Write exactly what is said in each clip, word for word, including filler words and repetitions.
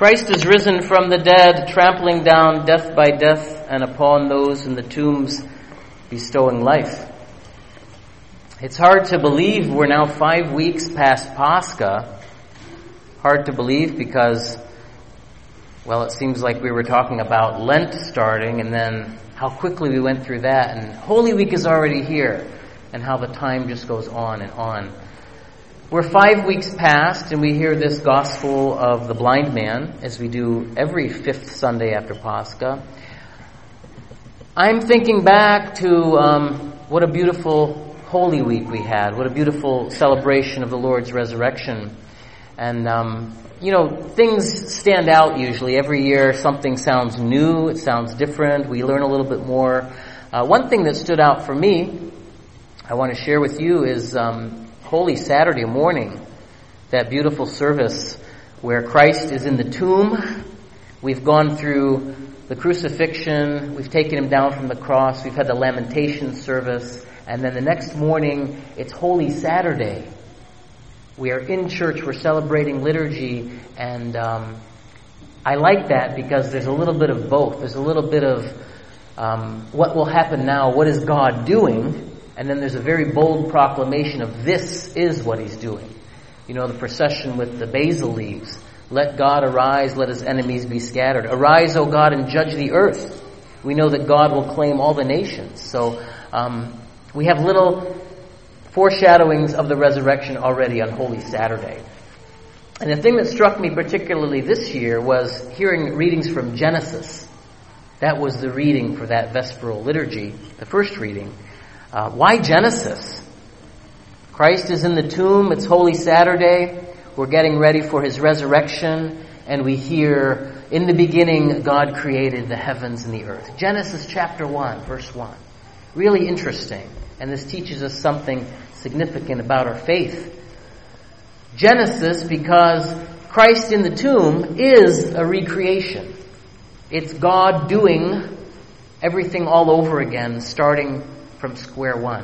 Christ is risen from the dead, trampling down death by death, and upon those in the tombs bestowing life. It's hard to believe we're now five weeks past Pascha. Hard to believe because, well, it seems like we were talking about Lent starting, and then how quickly we went through that, and Holy Week is already here, and how the time just goes on and on. We're five weeks past, and we hear this gospel of the blind man, as we do every fifth Sunday after Pascha. I'm thinking back to um, what a beautiful Holy Week we had, what a beautiful celebration of the Lord's resurrection. And, um, you know, things stand out usually. Every year something sounds new, it sounds different, we learn a little bit more. Uh, one thing that stood out for me, I want to share with you, is um, Holy Saturday morning, that beautiful service where Christ is in the tomb. We've gone through the crucifixion, we've taken him down from the cross, we've had the lamentation service, and then the next morning it's Holy Saturday. We are in church, we're celebrating liturgy, and um, I like that because there's a little bit of both. There's a little bit of um, what will happen now, what is God doing? And then there's a very bold proclamation of this is what he's doing. You know, the procession with the basil leaves. Let God arise, let his enemies be scattered. Arise, O God, and judge the earth. We know that God will claim all the nations. So um, we have little foreshadowings of the resurrection already on Holy Saturday. And the thing that struck me particularly this year was hearing readings from Genesis. That was the reading for that Vesperal liturgy, the first reading. Uh, why Genesis? Christ is in the tomb, it's Holy Saturday, we're getting ready for his resurrection, and we hear, in the beginning God created the heavens and the earth. Genesis chapter one, verse one. Really interesting, and this teaches us something significant about our faith. Genesis, because Christ in the tomb is a recreation. It's God doing everything all over again, starting from square one.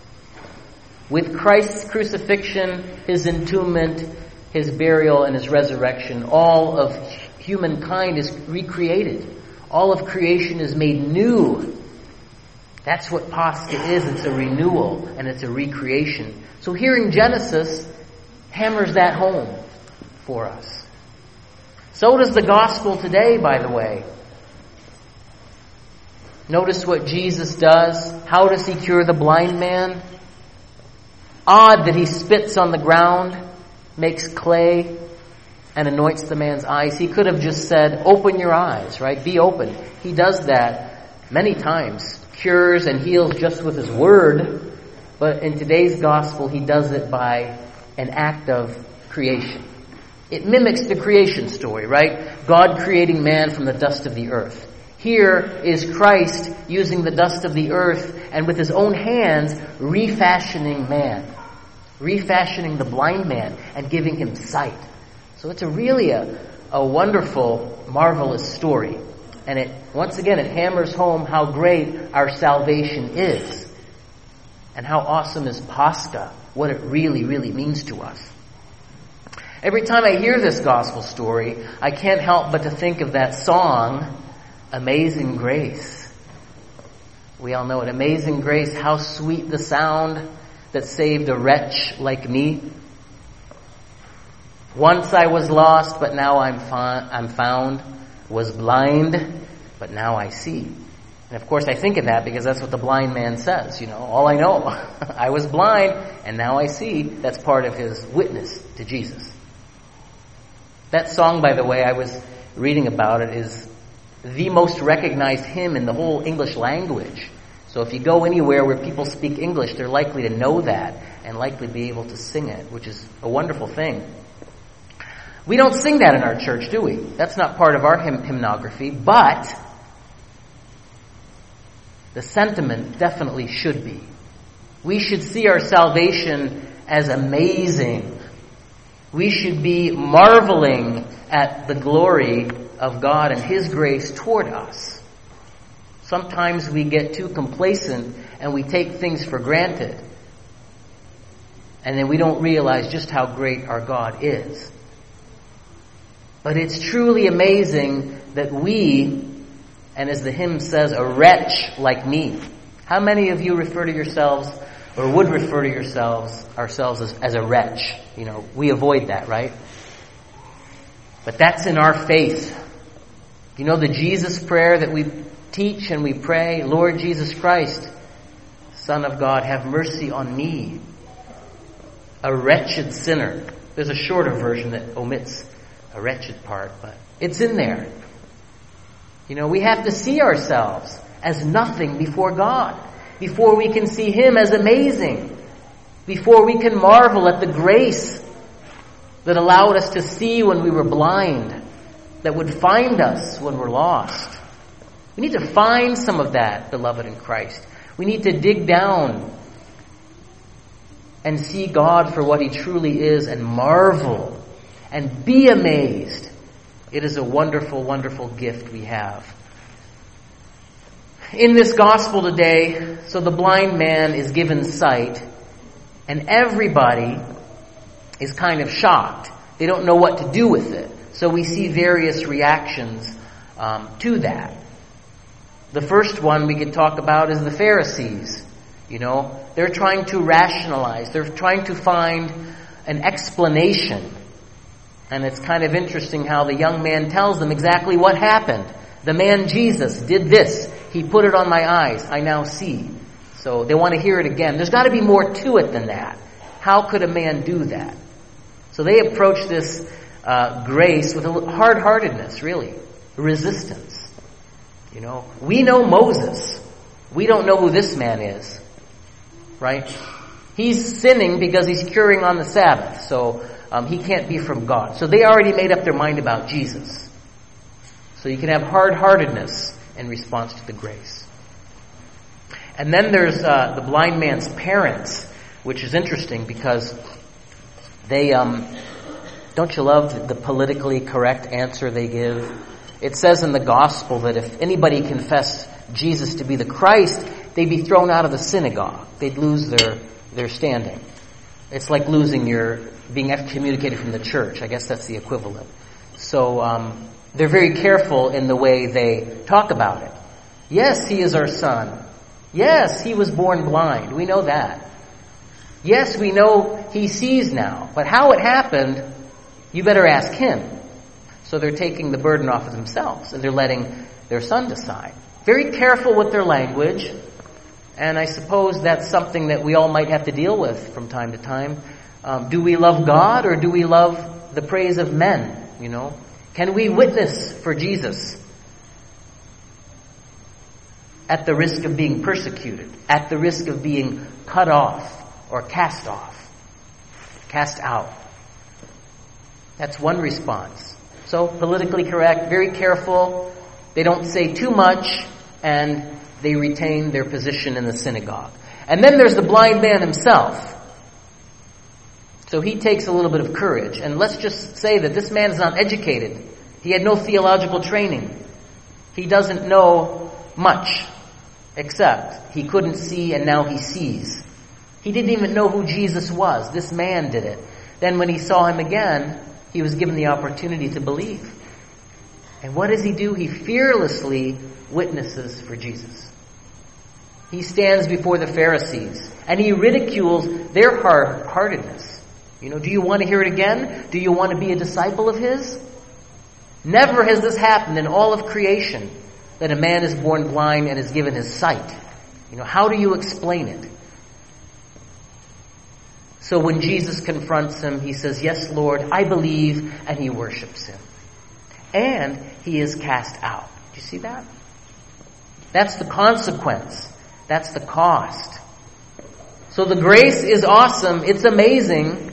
With Christ's crucifixion, his entombment, his burial, and his resurrection, all of humankind is recreated. All of creation is made new. That's what Pascha is. It's a renewal and it's a recreation. So hearing Genesis hammers that home for us. So does the gospel today, by the way. Notice what Jesus does. How does he cure the blind man? Odd that he spits on the ground, makes clay, and anoints the man's eyes. He could have just said, open your eyes, right? Be open. He does that many times. Cures and heals just with his word. But in today's gospel, he does it by an act of creation. It mimics the creation story, right? God creating man from the dust of the earth. Here is Christ using the dust of the earth and with his own hands refashioning man, refashioning the blind man and giving him sight. So it's a really a, a wonderful, marvelous story. And it once again, it hammers home how great our salvation is and how awesome is Pascha, what it really, really means to us. Every time I hear this gospel story, I can't help but to think of that song, Amazing Grace. We all know it. Amazing grace, how sweet the sound that saved a wretch like me. Once I was lost, but now I'm, fa- I'm found. Was blind, but now I see. And of course I think of that because that's what the blind man says. You know, all I know, I was blind, and now I see. That's part of his witness to Jesus. That song, by the way, I was reading about it, is the most recognized hymn in the whole English language. So if you go anywhere where people speak English, they're likely to know that and likely be able to sing it, which is a wonderful thing. We don't sing that in our church, do we? That's not part of our hymn- hymnography, but the sentiment definitely should be. We should see our salvation as amazing. We should be marveling at the glory of God and his grace toward us. Sometimes we get too complacent and we take things for granted. And then we don't realize just how great our God is. But it's truly amazing that we, and as the hymn says, a wretch like me. How many of you refer to yourselves, or would refer to yourselves, ourselves as, as a wretch? You know, we avoid that, right? But that's in our faith. You know the Jesus prayer that we teach and we pray? Lord Jesus Christ, Son of God, have mercy on me, a wretched sinner. There's a shorter version that omits a wretched part, but it's in there. You know, we have to see ourselves as nothing before God, before we can see Him as amazing, before we can marvel at the grace that allowed us to see when we were blind, that would find us when we're lost. We need to find some of that, beloved in Christ. We need to dig down and see God for what He truly is and marvel and be amazed. It is a wonderful, wonderful gift we have. In this gospel today, so the blind man is given sight, and everybody is kind of shocked. They don't know what to do with it. So we see various reactions um, to that. The first one we could talk about is the Pharisees. You know, they're trying to rationalize. They're trying to find an explanation. And it's kind of interesting how the young man tells them exactly what happened. The man Jesus did this. He put it on my eyes. I now see. So they want to hear it again. There's got to be more to it than that. How could a man do that? So they approach this uh, grace with a hard-heartedness, really. Resistance. You know, we know Moses. We don't know who this man is. Right? He's sinning because he's curing on the Sabbath. So um, he can't be from God. So they already made up their mind about Jesus. So you can have hard-heartedness in response to the grace. And then there's uh, the blind man's parents, which is interesting because they, um, don't you love the politically correct answer they give? It says in the gospel that if anybody confessed Jesus to be the Christ, they'd be thrown out of the synagogue. They'd lose their, their standing. It's like losing your, being excommunicated from the church. I guess that's the equivalent. So, um, they're very careful in the way they talk about it. Yes, he is our son. Yes, he was born blind. We know that. Yes, we know he sees now. But how it happened, you better ask him. So they're taking the burden off of themselves, and they're letting their son decide. Very careful with their language, and I suppose that's something that we all might have to deal with from time to time. Um, do we love God, or do we love the praise of men? You know, can we witness for Jesus at the risk of being persecuted, at the risk of being cut off or cast off, cast out? That's one response. So, politically correct, very careful. They don't say too much, and they retain their position in the synagogue. And then there's the blind man himself. So he takes a little bit of courage. And let's just say that this man is not educated. He had no theological training. He doesn't know much, except he couldn't see and now he sees. He didn't even know who Jesus was. This man did it. Then when he saw him again, he was given the opportunity to believe. And what does he do? He fearlessly witnesses for Jesus. He stands before the Pharisees and he ridicules their hard-heartedness. You know, do you want to hear it again? Do you want to be a disciple of his? Never has this happened in all of creation, that a man is born blind and is given his sight. You know, how do you explain it? So when Jesus confronts him, he says, "Yes, Lord, I believe," and he worships him. And he is cast out. Do you see that? That's the consequence. That's the cost. So the grace is awesome. It's amazing.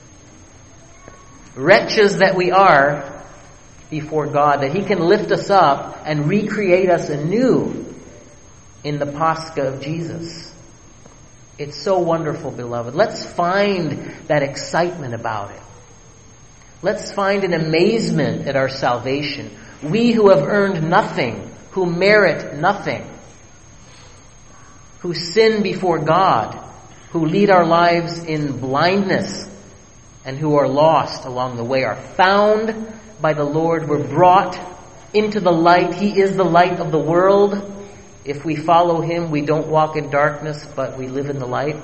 Wretches that we are before God, that he can lift us up and recreate us anew in the Pascha of Jesus. It's so wonderful, beloved. Let's find that excitement about it. Let's find an amazement at our salvation. We who have earned nothing, who merit nothing, who sin before God, who lead our lives in blindness, and who are lost along the way are found by the Lord. We're brought into the light. He is the light of the world. If we follow Him, we don't walk in darkness, but we live in the light.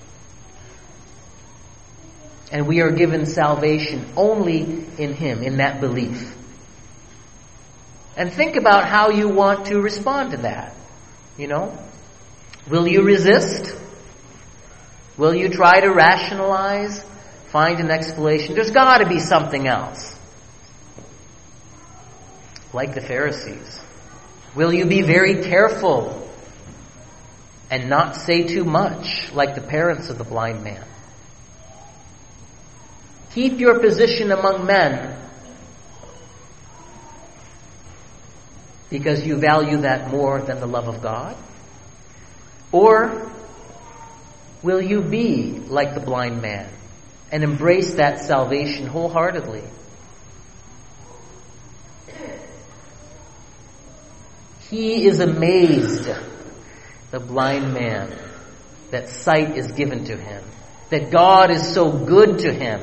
And we are given salvation only in Him, in that belief. And think about how you want to respond to that. You know? Will you resist? Will you try to rationalize? Find an explanation? There's got to be something else. Like the Pharisees. Will you be very careful and not say too much, like the parents of the blind man? Keep your position among men because you value that more than the love of God? Or will you be like the blind man and embrace that salvation wholeheartedly? He is amazed, the blind man, that sight is given to him, that God is so good to him,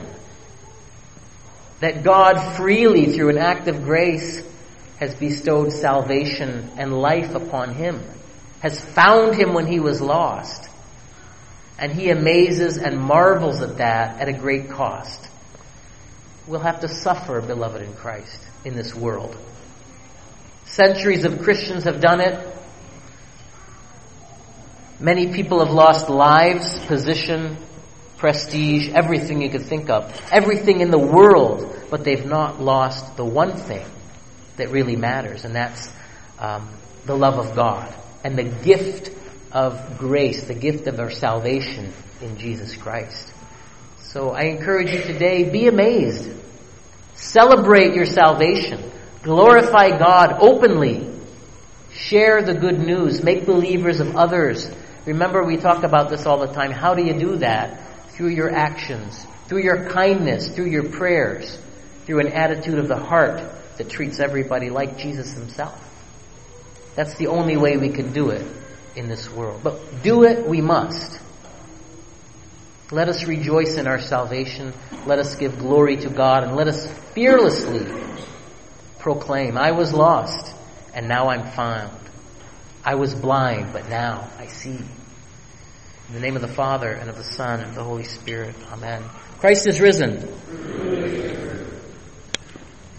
that God freely, through an act of grace, has bestowed salvation and life upon him, has found him when he was lost. And he amazes and marvels at that at a great cost. We'll have to suffer, beloved in Christ, in this world. Centuries of Christians have done it. Many people have lost lives, position, prestige, everything you could think of. Everything in the world, but they've not lost the one thing that really matters, and that's um, the love of God and the gift of grace, the gift of our salvation in Jesus Christ. So I encourage you today, be amazed. Celebrate your salvation. Glorify God openly. Share the good news. Make believers of others. Remember, we talk about this all the time. How do you do that? Through your actions, through your kindness, through your prayers, through an attitude of the heart that treats everybody like Jesus Himself. That's the only way we can do it in this world. But do it we must. Let us rejoice in our salvation. Let us give glory to God, and let us fearlessly proclaim, I was lost, and now I'm found. I was blind, but now I see. In the name of the Father, and of the Son, and of the Holy Spirit. Amen. Christ is risen.